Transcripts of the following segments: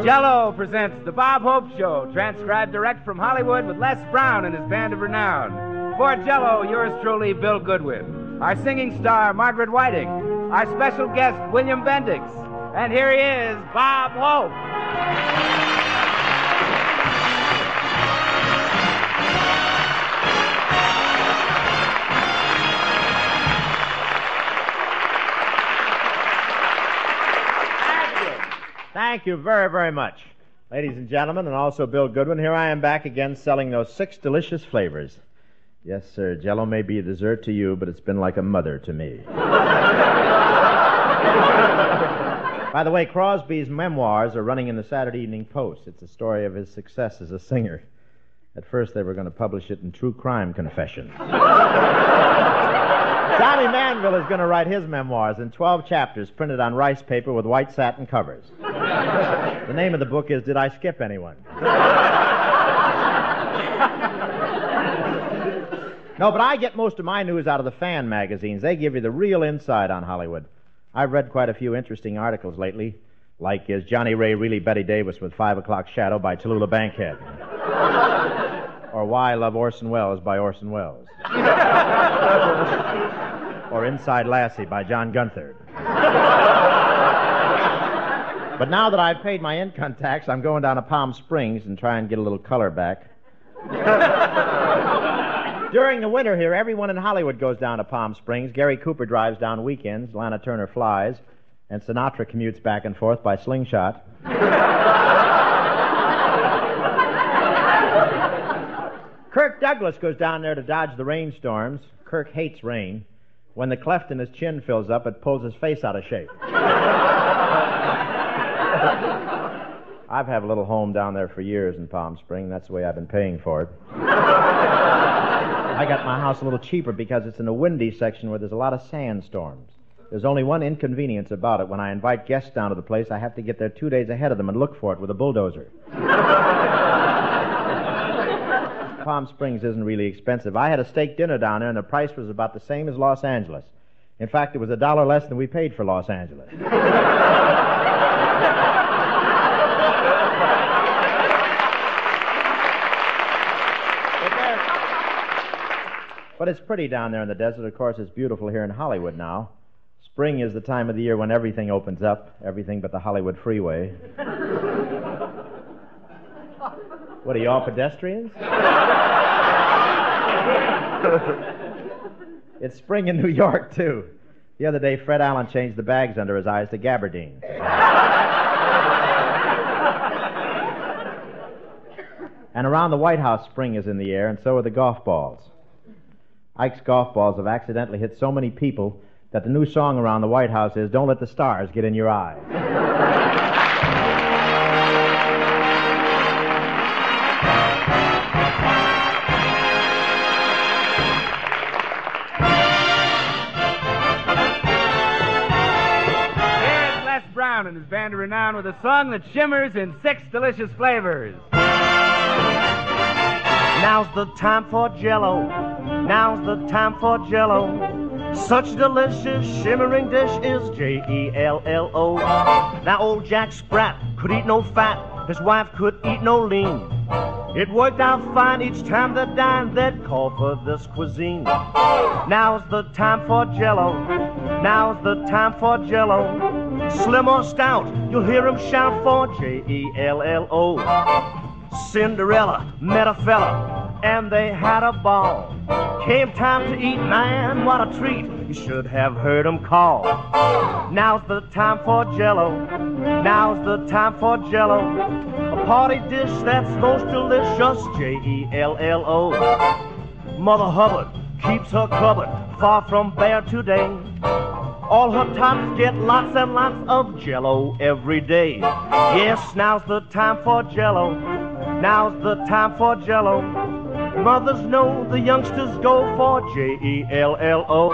Jell-O presents The Bob Hope Show, transcribed direct from Hollywood with Les Brown and his band of renown. For Jell-O, yours truly, Bill Goodwin. Our singing star, Margaret Whiting. Our special guest, William Bendix. And here he is, Bob Hope. Thank you very, very much. Ladies and gentlemen, and also Bill Goodwin, here I am back again selling those 6 delicious flavors. Yes, sir, Jell-O may be a dessert to you, but it's been like a mother to me. By the way, Crosby's memoirs are running in the Saturday Evening Post. It's a story of his success as a singer. At first, they were going to publish it in True Crime Confession. Johnny Manville is going to write his memoirs in 12 chapters printed on rice paper with white satin covers. The name of the book is Did I Skip Anyone? No, but I get most of my news out of the fan magazines. They give you the real insight on Hollywood. I've read quite a few interesting articles lately, like Is Johnny Ray Really Betty Davis with 5 O'Clock Shadow by Tallulah Bankhead? Or Why I Love Orson Welles by Orson Welles? Or Inside Lassie by John Gunther. But now that I've paid my income tax, I'm going down to Palm Springs and try and get a little color back. During the winter here, everyone in Hollywood goes down to Palm Springs. Gary Cooper drives down weekends, Lana Turner flies, and Sinatra commutes back and forth by slingshot. Kirk Douglas goes down there to dodge the rainstorms. Kirk hates rain. When the cleft in his chin fills up, it pulls his face out of shape. I've had a little home down there for years in Palm Springs. That's the way I've been paying for it. I got my house a little cheaper because it's in a windy section where there's a lot of sandstorms. There's only one inconvenience about it. When I invite guests down to the place, I have to get there 2 days ahead of them and look for it with a bulldozer. Palm Springs isn't really expensive. I had a steak dinner down there, and the price was about the same as Los Angeles. In fact, it was $1 less than we paid for Los Angeles. But it's pretty down there in the desert. Of course, it's beautiful here in Hollywood now. Spring is the time of the year when everything opens up, everything but the Hollywood freeway. What are you, all pedestrians? It's spring in New York, too. The other day, Fred Allen changed the bags under his eyes to gabardine. And around the White House, spring is in the air, and so are the golf balls. Ike's golf balls have accidentally hit so many people that the new song around the White House is, Don't Let the Stars Get in Your Eye. Here's Les Brown and his band of renown with a song that shimmers in 6 delicious flavors. Now's the time for Jell-O. Now's the time for Jell-O. Such delicious shimmering dish is J-E-L-L-O. Now old Jack Sprat could eat no fat. His wife could eat no lean. It worked out fine each time they dined. They'd call for this cuisine. Now's the time for Jell-O. Now's the time for Jell-O. Slim or stout, you'll hear him shout for J-E-L-L-O. Cinderella met a fella, and they had a ball. Came time to eat, man, what a treat. You should have heard him call. Now's the time for Jell-O. Now's the time for Jell-O. A party dish that's most delicious, J-E-L-L-O. Mother Hubbard keeps her cupboard far from bare today. All her tots get lots and lots of Jell-O every day. Yes, now's the time for Jell-O. Now's the time for Jell-O. Mothers know the youngsters go for J-E-L-L-O.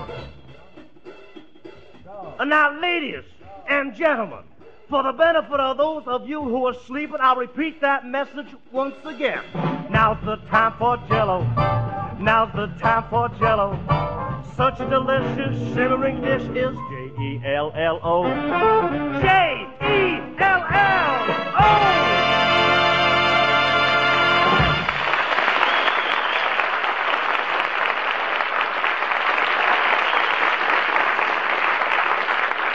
Now, ladies and gentlemen, for the benefit of those of you who are sleeping, I'll repeat that message once again. Now's the time for Jell-O. Now's the time for Jell-O. Such a delicious shimmering dish is J-E-L-L-O. J-E-L-L-O!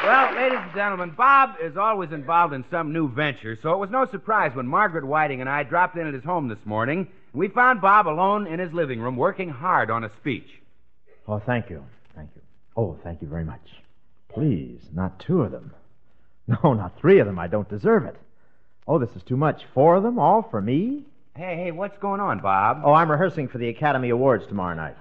Well, ladies and gentlemen, Bob is always involved in some new venture, so it was no surprise when Margaret Whiting and I dropped in at his home this morning, and we found Bob alone in his living room working hard on a speech. Oh, thank you. Thank you. Oh, thank you very much. Please, not 2 of them. No, not 3 of them. I don't deserve it. Oh, this is too much. 4 of them, all for me? Hey, what's going on, Bob? Oh, I'm rehearsing for the Academy Awards tomorrow night.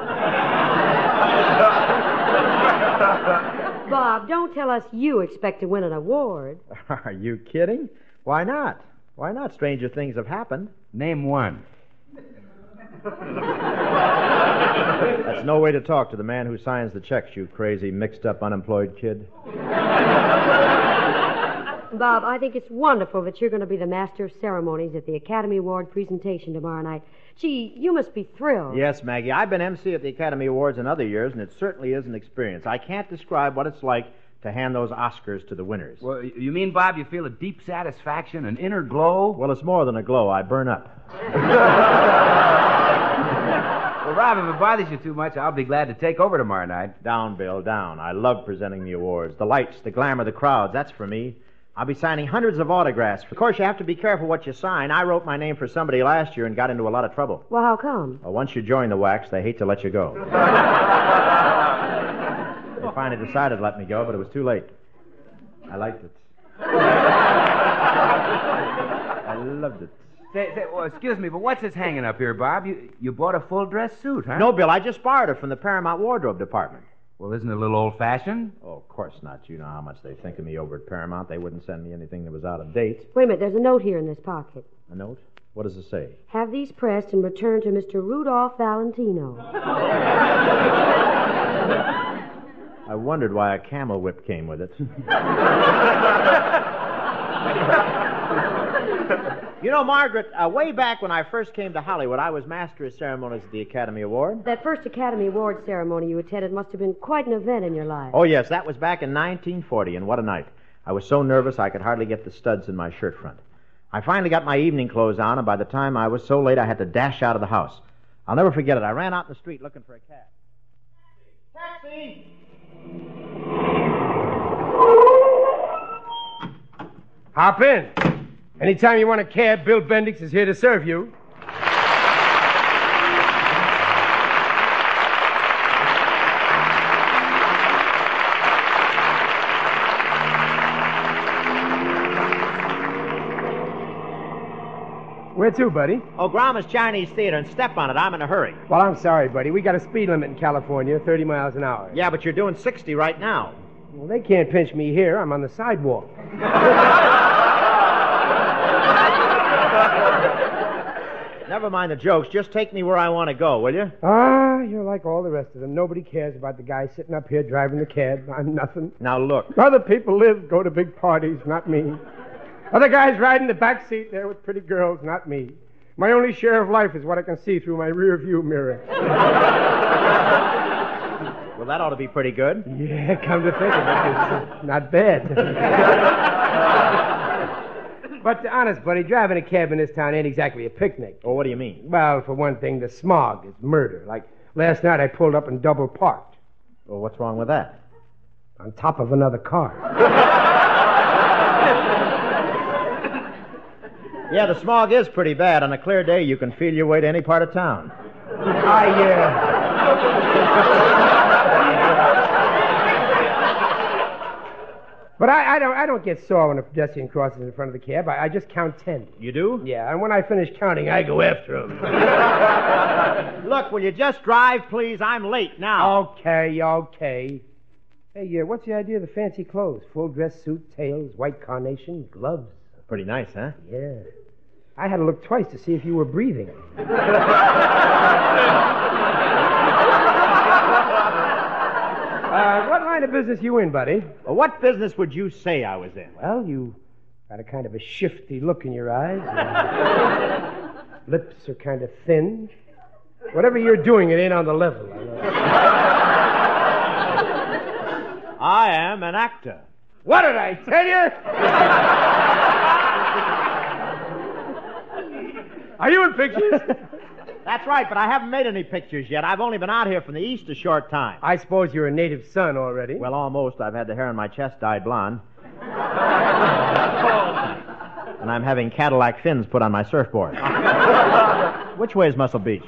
Bob, don't tell us you expect to win an award. Are you kidding? Why not? Why not? Stranger things have happened. Name one. That's no way to talk to the man who signs the checks, you crazy, mixed-up, unemployed kid. Bob, I think it's wonderful that you're going to be the master of ceremonies at the Academy Award presentation tomorrow night. Gee, you must be thrilled. Yes, Maggie. I've been MC at the Academy Awards in other years, and it certainly is an experience. I can't describe what it's like to hand those Oscars to the winners. Well, you mean, Bob, you feel a deep satisfaction, an inner glow? Well, it's more than a glow. I burn up. Well, Bob, if it bothers you too much, I'll be glad to take over tomorrow night. Down, Bill, down. I love presenting the awards. The lights, the glamour, the crowds, that's for me. I'll be signing hundreds of autographs. Of course, you have to be careful what you sign. I wrote my name for somebody last year and got into a lot of trouble. Well, how come? Well, once you join the wax, they hate to let you go. They finally decided to let me go, but it was too late. I liked it. I loved it. Well, excuse me, but what's this hanging up here, Bob? You bought a full-dress suit, huh? No, Bill, I just borrowed it from the Paramount Wardrobe Department. Well, isn't it a little old-fashioned? Oh, of course not. You know how much they think of me over at Paramount. They wouldn't send me anything that was out of date. Wait a minute, there's a note here in this pocket. A note? What does it say? Have these pressed and returned to Mr. Rudolph Valentino. I wondered why a camel whip came with it. You know, Margaret, way back when I first came to Hollywood, I was master of ceremonies at the Academy Award. That first Academy Award ceremony you attended must have been quite an event in your life. Oh, yes, that was back in 1940, and what a night. I was so nervous I could hardly get the studs in my shirt front. I finally got my evening clothes on, and by the time I was so late, I had to dash out of the house. I'll never forget it. I ran out in the street looking for a cab. Taxi! Hop in. Anytime you want a cab, Bill Bendix is here to serve you. Where to, buddy? Oh, Grauman's Chinese Theater, and step on it. I'm in a hurry. Well, I'm sorry, buddy. We got a speed limit in California, 30 miles an hour. Yeah, but you're doing 60 right now. Well, they can't pinch me here. I'm on the sidewalk. Never mind the jokes. Just take me where I want to go, will you? Ah, you're like all the rest of them. Nobody cares about the guy sitting up here driving the cab. I'm nothing. Now, look. Other people live, go to big parties, not me. Other guys ride in the back seat there with pretty girls, not me. My only share of life is what I can see through my rear view mirror. Well, that ought to be pretty good. Yeah, come to think of it, it's not bad. But honest, buddy, driving a cab in this town ain't exactly a picnic. Oh, what do you mean? Well, for one thing, the smog is murder. Like last night I pulled up and double parked. Well, what's wrong with that? On top of another car. Yeah, the smog is pretty bad. On a clear day, you can feel your way to any part of town. But I don't get sore when a pedestrian crosses in front of the cab. I just count 10. You do? Yeah, and when I finish counting, I go after him. Look, will you just drive, please? I'm late now. Okay. Hey, what's the idea of the fancy clothes? Full dress suit, tails, white carnation, gloves. Pretty nice, huh? Yeah. I had to look twice to see if you were breathing. What line of business you in, buddy? Well, what business would you say I was in? Well, you got a kind of a shifty look in your eyes. Lips are kind of thin. Whatever you're doing, it ain't on the level. I am an actor. What did I tell you? Are you in pictures? That's right, but I haven't made any pictures yet. I've only been out here from the east a short time. I suppose you're a native son already. Well, almost. I've had the hair on my chest dyed blonde. And I'm having Cadillac fins put on my surfboard. Which way is Muscle Beach?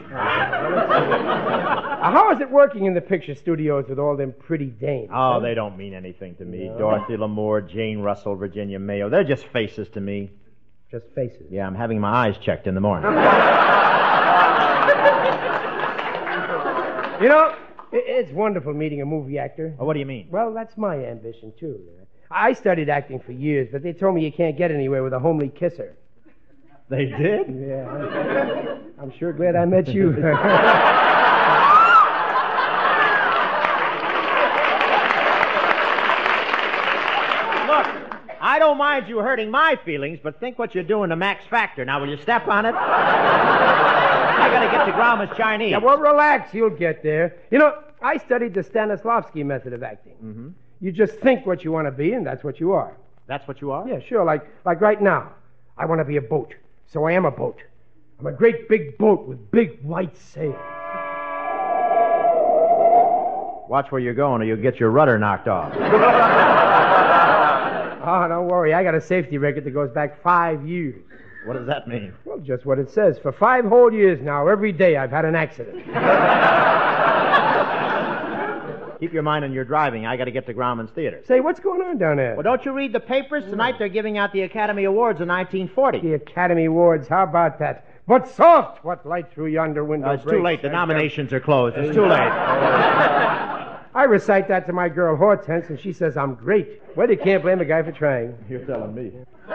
How is it working in the picture studios with all them pretty dames? Oh, they don't mean anything to me. No. Dorothy Lamour, Jane Russell, Virginia Mayo. They're just faces to me. Just faces? Yeah, I'm having my eyes checked in the morning. You know, it's wonderful meeting a movie actor. Oh, what do you mean? Well, that's my ambition, too. I studied acting for years, but they told me you can't get anywhere with a homely kisser. They did? Yeah. I'm sure glad I met you. I don't mind you hurting my feelings, but think what you're doing to Max Factor. Now, will you step on it? I gotta get to Grauman's Chinese. Yeah, well, relax. You'll get there. You know, I studied the Stanislavski method of acting. Mm-hmm. You just think what you want to be, and that's what you are. That's what you are? Yeah, sure. Like right now. I want to be a boat, so I am a boat. I'm a great big boat with big white sails. Watch where you're going, or you'll get your rudder knocked off. Oh, don't worry. I got a safety record that goes back 5 years. What does that mean? Well, just what it says. For 5 whole years now, every day I've had an accident. Keep your mind on your driving. I got to get to Grauman's Theater. Say, what's going on down there? Well, don't you read the papers? Tonight they're giving out the Academy Awards in 1940. The Academy Awards, how about that? But soft! What light through yonder window It's too late. The nominations are closed. It's too late. I recite that to my girl Hortense, and she says I'm great. Well, you can't blame a guy for trying. You're telling me.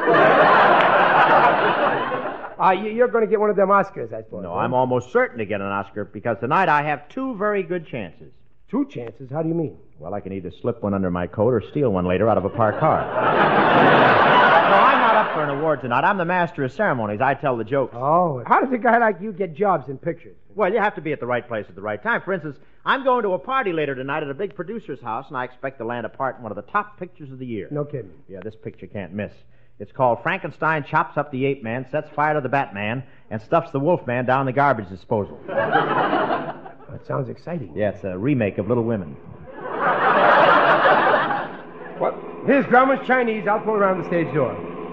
You're going to get one of them Oscars, I suppose. No, I'm almost certain to get an Oscar because tonight I have 2 very good chances. 2 chances? How do you mean? Well, I can either slip one under my coat or steal one later out of a parked car. No, I'm not up for an award tonight. I'm the master of ceremonies. I tell the jokes. Oh, how does a guy like you get jobs in pictures? Well, you have to be at the right place at the right time. For instance, I'm going to a party later tonight at a big producer's house, and I expect to land a part in one of the top pictures of the year. No kidding. Yeah, this picture can't miss. It's called Frankenstein Chops Up the Ape Man, Sets Fire to the Batman, and Stuffs the Wolfman Down the Garbage Disposal. That sounds exciting. Yeah, it's a remake of Little Women. Well, here's Grauman's Chinese. I'll pull around the stage door.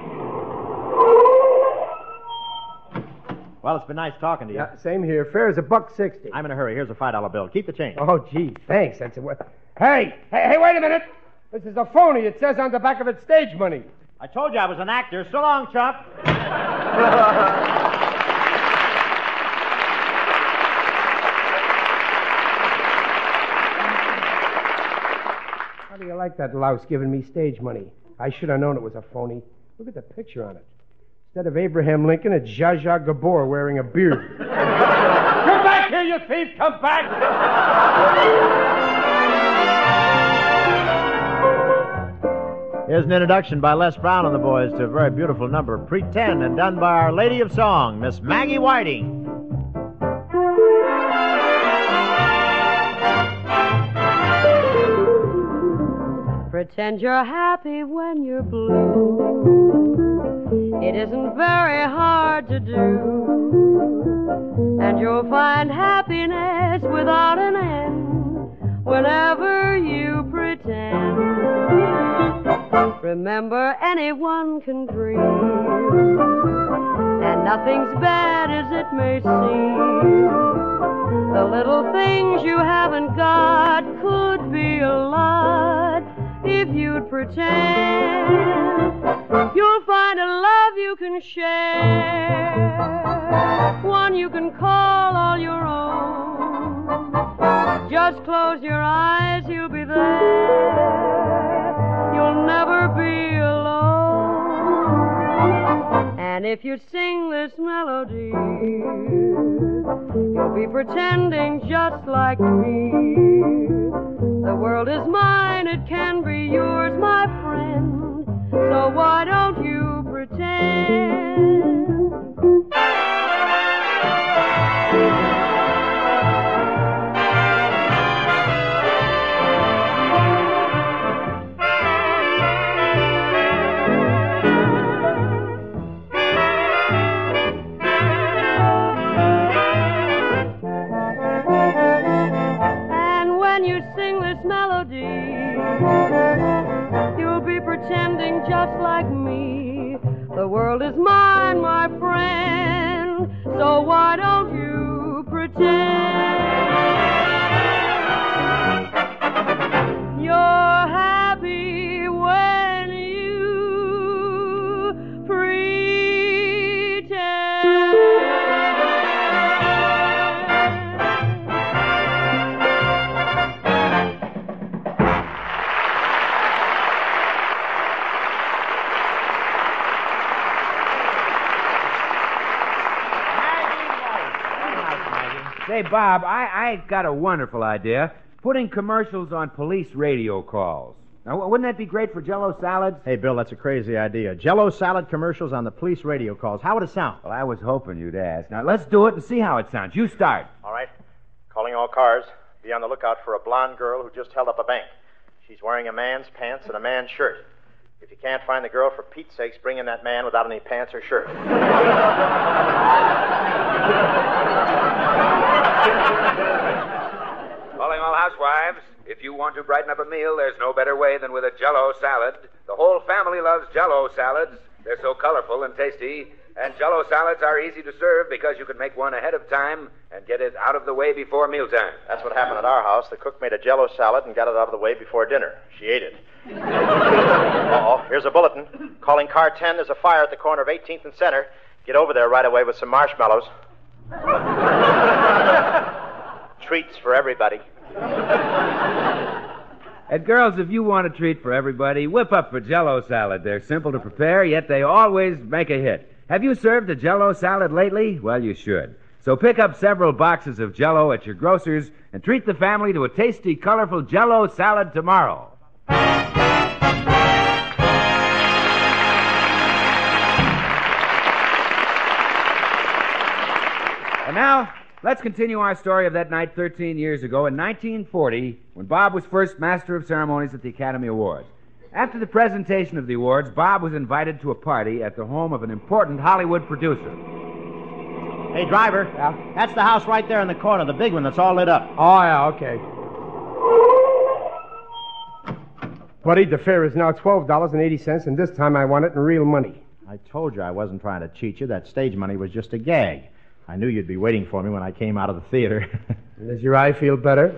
Well, it's been nice talking to you. Yeah, same here. Fare is $1.60. I'm in a hurry. Here's a $5 bill. Keep the change. Oh, gee, thanks. That's a... Hey, wait a minute. This is a phony. It says on the back of it, stage money. I told you I was an actor. So long, chump. How do you like that louse giving me stage money? I should have known it was a phony. Look at the picture on it. Instead of Abraham Lincoln, it's Zsa Zsa Gabor wearing a beard. Come back here, you thief! Come back! Here's an introduction by Les Brown and the boys to a very beautiful number, Pretend, and done by Our Lady of Song, Miss Maggie Whiting. Pretend you're happy when you're blue. It isn't very hard to do. And you'll find happiness without an end whenever you pretend. Remember, anyone can dream, and nothing's bad as it may seem. The little things you haven't got could be a lot if you'd pretend. You'll find a love you can share, one you can call all your own. Just close your eyes, you'll be there. You'll never be alone. And if you sing this melody, you'll be pretending just like me. The world is mine, it can be yours, my friend. So why don't you pretend? you sing this melody, you'll be pretending just like me. The world is mine, my friend, so why don't you pretend you're happy when you pretend. Say, Bob, I got a wonderful idea. Putting commercials on police radio calls. Now, wouldn't that be great for Jell-O salads? Hey, Bill, that's a crazy idea. Jell-O salad commercials on the police radio calls. How would it sound? Well, I was hoping you'd ask. Now, let's do it and see how it sounds. You start. All right. Calling all cars. Be on the lookout for a blonde girl who just held up a bank. She's wearing a man's pants and a man's shirt. If you can't find the girl, for Pete's sakes, bring in that man without any pants or shirt. Calling all housewives. If you want to brighten up a meal, there's no better way than with a Jell-O salad. The whole family loves Jell-O salads. They're so colorful and tasty. And Jell-O salads are easy to serve because you can make one ahead of time and get it out of the way before mealtime. That's what happened at our house. The cook made a Jell-O salad and got it out of the way before dinner. She ate it. Uh-oh, here's a bulletin. Calling car 10, there's a fire at the corner of 18th and Center. Get over there right away with some marshmallows. Treats for everybody. And girls, if you want a treat for everybody, whip up a Jell-O salad. They're simple to prepare, yet they always make a hit. Have you served a Jell-O salad lately? Well, you should. So pick up several boxes of Jell-O at your grocer's and treat the family to a tasty, colorful Jell-O salad tomorrow. And now, let's continue our story of that night 13 years ago in 1940 when Bob was first Master of Ceremonies at the Academy Awards. After the presentation of the awards, Bob was invited to a party at the home of an important Hollywood producer. Hey, driver. Yeah? That's the house right there in the corner, the big one that's all lit up. Oh, yeah, okay. Buddy, the fare is now $12.80, and this time I want it in real money. I told you I wasn't trying to cheat you. That stage money was just a gag. I knew you'd be waiting for me when I came out of the theater. Does your eye feel better?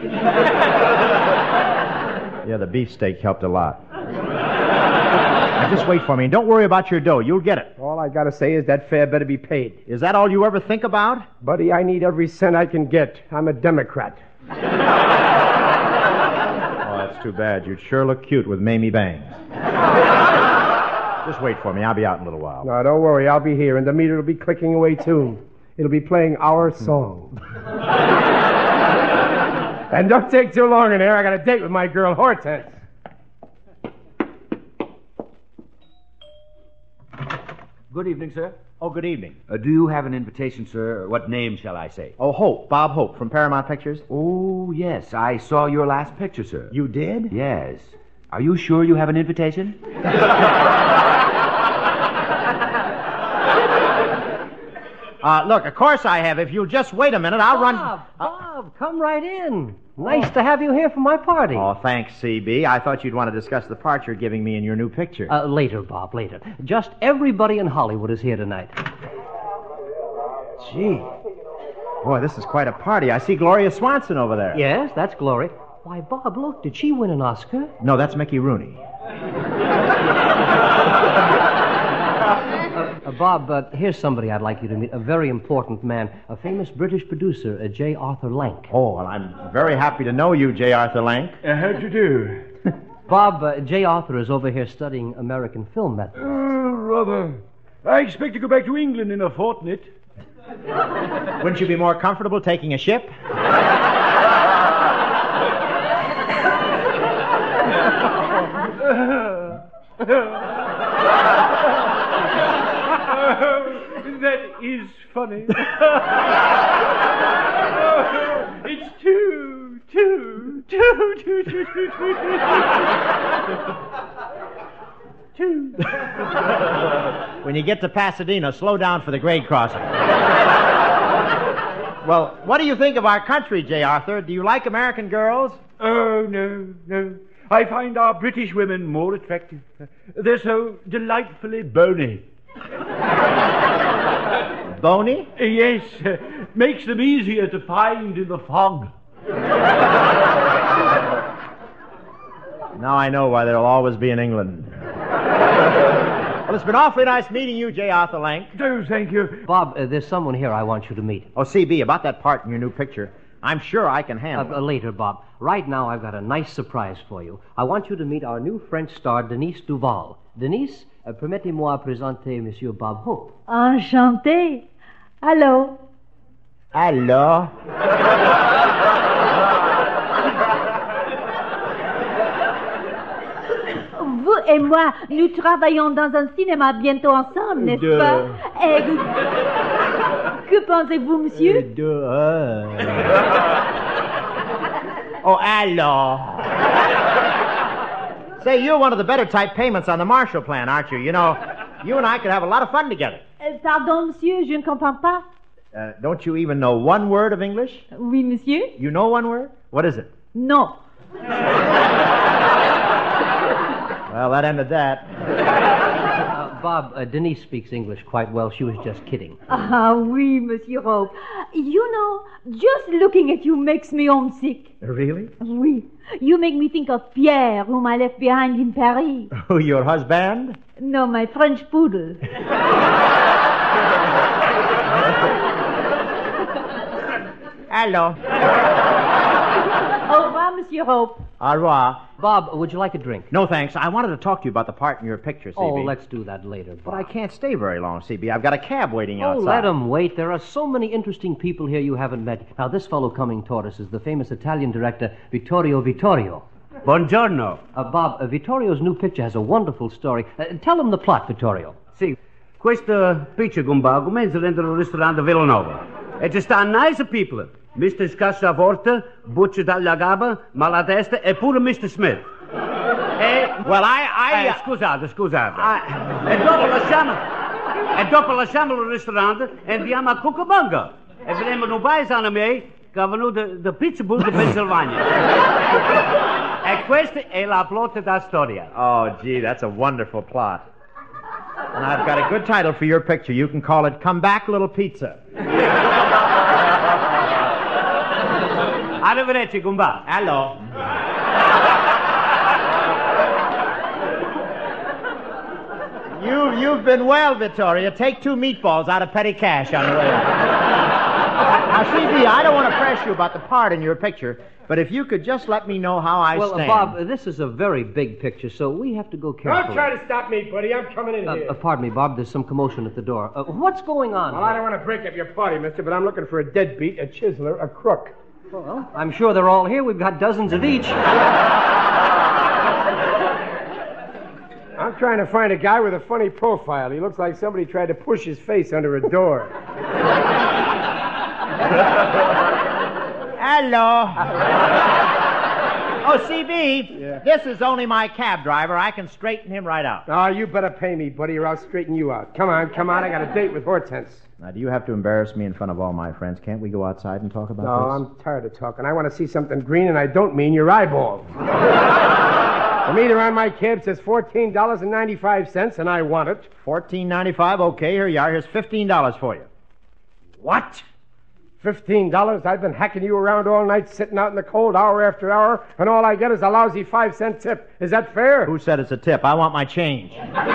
Yeah, the beefsteak helped a lot. Now, just wait for me, and don't worry about your dough. You'll get it. All I gotta say is that fare better be paid. Is that all you ever think about? Buddy, I need every cent I can get. I'm a Democrat. Oh, that's too bad. You'd sure look cute with Mamie Bangs. Just wait for me. I'll be out in a little while. No, don't worry. I'll be here, and the meter will be clicking away, too. It'll be playing our song. And don't take too long in there. I got a date with my girl, Hortense. Good evening, sir. Oh, good evening. Do you have an invitation, sir? What name shall I say? Oh, Hope. Bob Hope from Paramount Pictures. Oh, yes. I saw your last picture, sir. You did? Yes. Are you sure you have an invitation? Look, of course I have. If you'll just wait a minute, I'll run... Bob, come right in. Nice to have you here for my party. Oh, thanks, CB. I thought you'd want to discuss the part you're giving me in your new picture. Later, Bob, later. Just everybody in Hollywood is here tonight. Gee. Boy, this is quite a party. I see Gloria Swanson over there. Yes, that's Glory. Why, Bob, look, did she win an Oscar? No, that's Mickey Rooney. Bob, here's somebody I'd like you to meet. A very important man. A famous British producer, J. Arthur Lank. Oh, well, I'm very happy to know you, J. Arthur Lank. How'd you do? Bob, J. Arthur is over here studying American film methods. Rather. I expect to go back to England in a fortnight. Wouldn't you be more comfortable taking a ship? That is funny. It's too. When you get to Pasadena, slow down for the grade crossing. Well, what do you think of our country, J. Arthur? Do you like American girls? Oh, no. I find our British women more attractive. They're so delightfully bony. Bony? Yes, makes them easier to find in the fog. Now I know why they'll always be in England. Well, it's been awfully nice meeting you, J. Arthur Lank. Oh, thank you. Bob, there's someone here I want you to meet. Oh, CB, about that part in your new picture, I'm sure I can handle it. Later, Bob. Right now, I've got a nice surprise for you. I want you to meet our new French star, Denise Duval. Denise, permettez-moi présenter Monsieur Bob Hope. Enchanté. Allô? Hello? Vous et moi, nous travaillons dans un cinéma bientôt ensemble, n'est-ce pas? Et que pensez-vous, monsieur? Oh, hello. Say, you're one of the better type payments on the Marshall Plan, aren't you? You know, you and I could have a lot of fun together. Pardon, monsieur, je ne comprends pas. Don't you even know one word of English? Oui, monsieur? You know one word? What is it? Non. Well, that ended that. Bob, Denise speaks English quite well. She was just kidding. Ah, oui, Monsieur Hope. You know, just looking at you makes me homesick. Really? Oui. You make me think of Pierre, whom I left behind in Paris. Oh, your husband? No, my French poodle. Hello. Au revoir, Monsieur Hope. Au revoir. Bob, would you like a drink? No, thanks. I wanted to talk to you about the part in your picture, CB. Oh, let's do that later, Bob. But I can't stay very long, CB. I've got a cab waiting outside. Oh, let him wait. There are so many interesting people here you haven't met. Now, this fellow coming toward us is the famous Italian director, Vittorio Vittorio. Buongiorno. Bob, Vittorio's new picture has a wonderful story. Tell him the plot, Vittorio. Sì, questa picture, Gumba, comincia dentro il ristorante Villanova. E ci stanno nice people. Mr. Scassaforte, Butcher Tagliagaba, Malatesta e pure Mr. Smith. Well, Scusate. E dopo lasciamo il ristorante e andiamo a Cucamonga. E vedremo un paesano me che è venuto da Pittsburgh, Pennsylvania. E questa è la plot della storia. Oh, gee, that's a wonderful plot. And I've got a good title for your picture. You can call it Come Back, Little Pizza. Arrivederci, Gumba. Hello. You've been well, Vittoria. Take 2 meatballs out of petty cash on the way out. Now, CB, I don't want to press you about the part in your picture, but if you could just let me know how I stand. Well, Bob, this is a very big picture, so we have to go carefully. Don't try to stop me, buddy. I'm coming in here. Pardon me, Bob. There's some commotion at the door. What's going on? Well, I don't want to break up your party, mister, but I'm looking for a deadbeat, a chiseler, a crook. Well, I'm sure they're all here. We've got dozens of each. I'm trying to find a guy with a funny profile. He looks like somebody tried to push his face under a door. Hello. Oh, CB, Yeah. This is only my cab driver. I can straighten him right out. Oh, you better pay me, buddy, or I'll straighten you out. Come on. I got a date with Hortense. Now, do you have to embarrass me in front of all my friends? Can't we go outside and talk about No, this? I'm tired of talking. I want to see something green, and I don't mean your eyeballs. The meter on my cab says $14.95, and I want it. $14.95. Okay, here you are. Here's $15 for you. What? $15? I've been hacking you around all night, sitting out in the cold hour after hour, and all I get is a lousy 5-cent tip. Is that fair? Who said it's a tip? I want my change.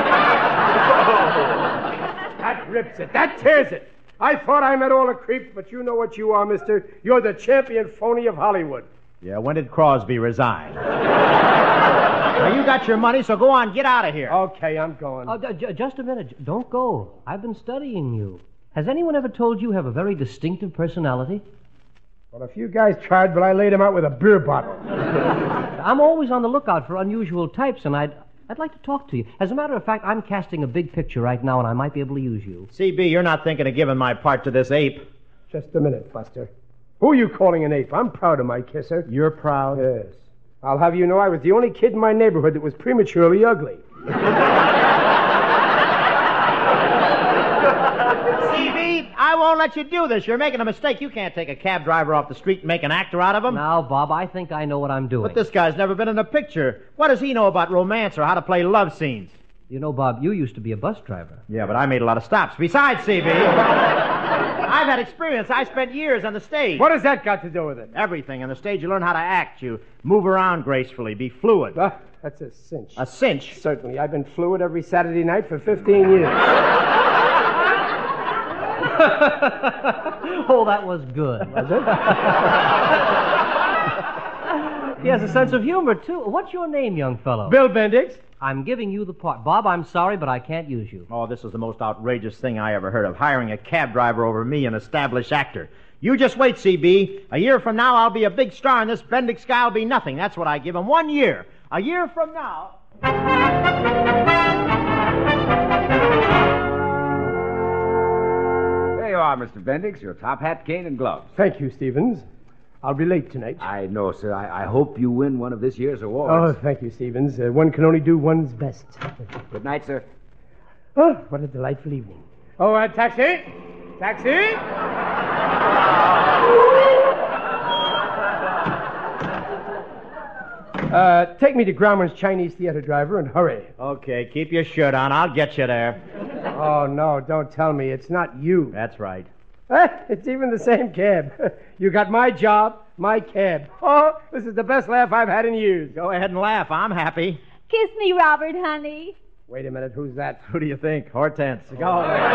That rips it. That tears it. I thought I met all the creeps, but you know what you are, mister. You're the champion phony of Hollywood. Yeah, when did Crosby resign? Now, you got your money, so go on, get out of here. Okay, I'm going. Just a minute. Don't go. I've been studying you. Has anyone ever told you have a very distinctive personality? Well, a few guys tried, but I laid him out with a beer bottle. I'm always on the lookout for unusual types, and I'd like to talk to you. As a matter of fact, I'm casting a big picture right now, and I might be able to use you. CB, you're not thinking of giving my part to this ape. Just a minute, Buster. Who are you calling an ape? I'm proud of my kisser. You're proud? Yes. I'll have you know I was the only kid in my neighborhood that was prematurely ugly. CB, I won't let you do this. You're making a mistake. You can't take a cab driver off the street and make an actor out of him. Now, Bob, I think I know what I'm doing. But this guy's never been in a picture. What does he know about romance or how to play love scenes? You know, Bob, you used to be a bus driver. Yeah, but I made a lot of stops. Besides, CB, I've had experience. I spent years on the stage. What has that got to do with it? Everything. On the stage, you learn how to act. You move around gracefully, be fluid. That's a cinch. A cinch? Certainly. I've been fluid every Saturday night for 15 years. Oh, that was good. Was it? He has a sense of humor, too. What's your name, young fellow? Bill Bendix. I'm giving you the part. Bob, I'm sorry, but I can't use you. Oh, this is the most outrageous thing I ever heard of, hiring a cab driver over me, an established actor. You just wait, CB. A year from now, I'll be a big star, and this Bendix guy will be nothing. That's what I give him. 1 year. A year from now... There you are, Mr. Bendix, your top hat, cane, and gloves. Thank you, Stevens. I'll be late tonight. I know, sir. I hope you win one of this year's Oh, awards. thank you, Stevens. One can only do one's best. Good night, sir. Oh, what a delightful evening. Oh, taxi! Taxi! Take me to Grauman's Chinese Theater, driver, and hurry. Okay, keep your shirt on. I'll get you there. Oh, no, don't tell me. It's not you. That's right. It's even the same cab. You got my job, my cab. Oh, this is the best laugh I've had in years. Go ahead and laugh. I'm happy. Kiss me, Robert, honey. Wait a minute, who's that? Who do you think? Hortense. Go.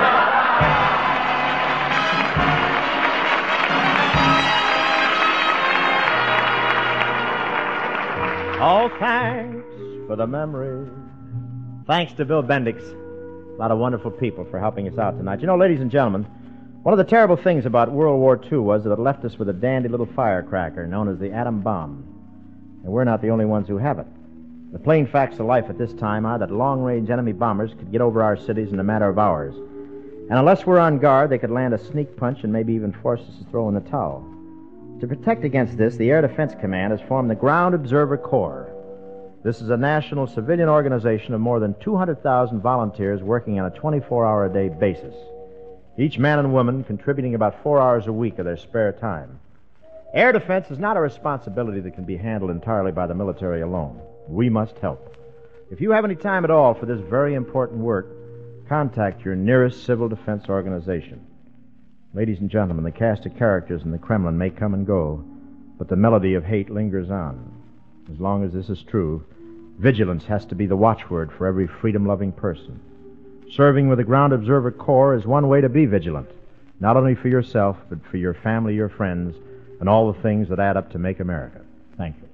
Oh, thanks for the memory. Thanks to Bill Bendix. A lot of wonderful people for helping us out tonight. You know, ladies and gentlemen, one of the terrible things about World War II was that it left us with a dandy little firecracker known as the atom bomb. And we're not the only ones who have it. The plain facts of life at this time are that long-range enemy bombers could get over our cities in a matter of hours. And unless we're on guard, they could land a sneak punch and maybe even force us to throw in the towel. To protect against this, the Air Defense Command has formed the Ground Observer Corps. This is a national civilian organization of more than 200,000 volunteers working on a 24-hour-a-day basis. Each man and woman contributing about 4 hours a week of their spare time. Air defense is not a responsibility that can be handled entirely by the military alone. We must help. If you have any time at all for this very important work, contact your nearest civil defense organization. Ladies and gentlemen, the cast of characters in the Kremlin may come and go, but the melody of hate lingers on. As long as this is true, vigilance has to be the watchword for every freedom-loving person. Serving with the Ground Observer Corps is one way to be vigilant, not only for yourself, but for your family, your friends, and all the things that add up to make America. Thank you.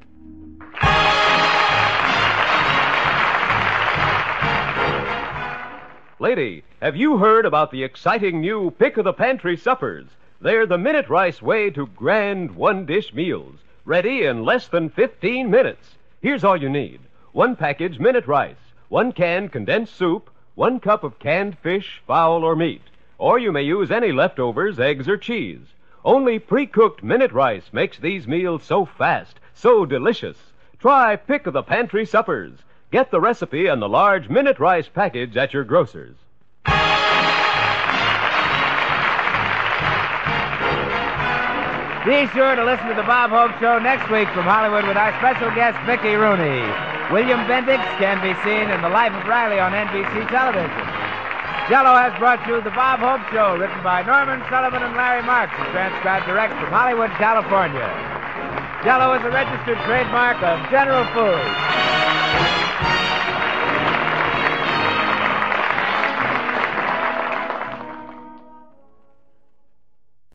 Lady, have you heard about the exciting new pick-of-the-pantry suppers? They're the Minute Rice way to grand one-dish meals, ready in less than 15 minutes. Here's all you need. 1 package Minute Rice, 1 can condensed soup, 1 cup of canned fish, fowl, or meat. Or you may use any leftovers, eggs, or cheese. Only pre-cooked Minute Rice makes these meals so fast, so delicious. Try pick-of-the-pantry suppers. Get the recipe and the large Minute Rice package at your grocer's. Be sure to listen to the Bob Hope Show next week from Hollywood with our special guest, Mickey Rooney. William Bendix can be seen in The Life of Riley on NBC television. Jell-O has brought you the Bob Hope Show, written by Norman Sullivan and Larry Marks, and transcribed direct from Hollywood, California. Jell-O is a registered trademark of General Foods.